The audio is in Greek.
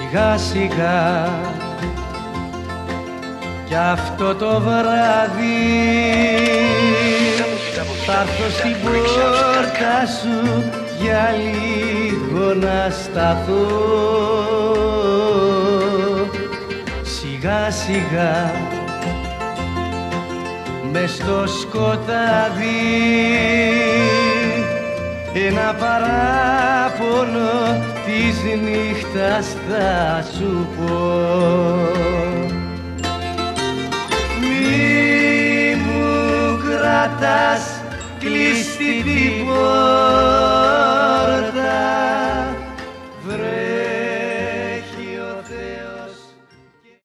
σιγά σιγά κι αυτό το βράδυ θα έρθω στην πόρτα σου για λίγο να σταθώ. Σιγά σιγά μες στο σκοτάδι ένα παράπονο της νύχτας θα σου πω. Μη μου κρατάς κλειστή την πόρτα,